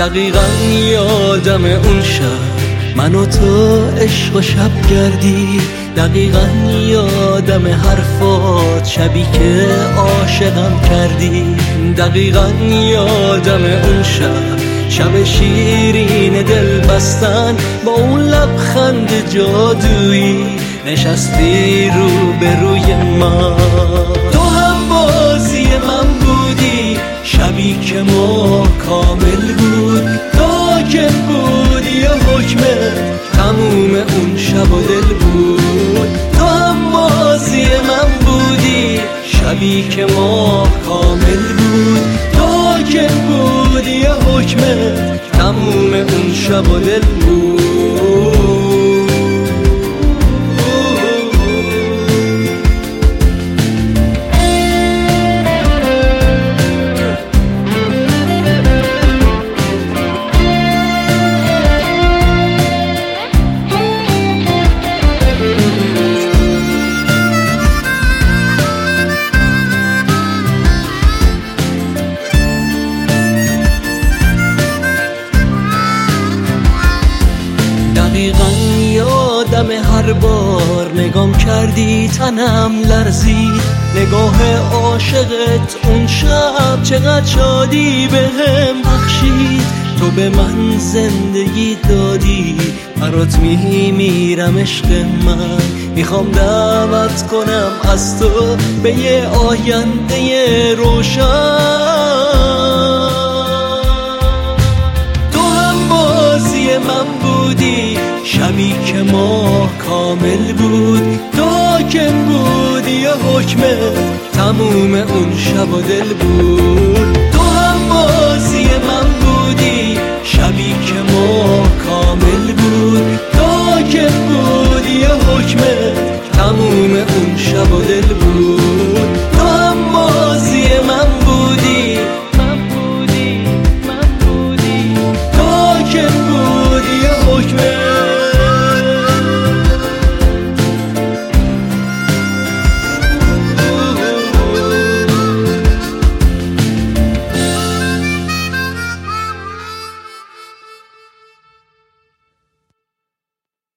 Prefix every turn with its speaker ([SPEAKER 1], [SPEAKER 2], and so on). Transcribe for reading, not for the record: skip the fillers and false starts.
[SPEAKER 1] دقیقا یادم اون شب من و تو عشق و شب کردی، دقیقا یادم حرفات شبی که عاشقم کردی، دقیقا یادم اون شب شیرین دل بستن با اون لبخند جادویی نشستی رو به روی من. تو هم بازی من بودی شبی که ما کامل بود، تا که بودی یه حکمت تموم اون شب و دل بود. تو هم بازی من بودی شبی که ما کامل بود، تا که بودی یه حکمت تموم اون شب و دل بود. دقیقا یادم هر بار نگام کردی تنم لرزید، نگاه عاشقت اون شب چقدر شادی بهم بخشید. تو به من زندگی دادی، برات میمیرم عشق من، میخوام دعوت کنم از تو به یه آینده روشن. تو هم بازی من بودی شبی که ما کامل بود، تا که بودی یه حکمت تموم اون شب و دل بود. تو هم بازی من بودی شبی که ما کامل بود، تا که بودی یه حکمت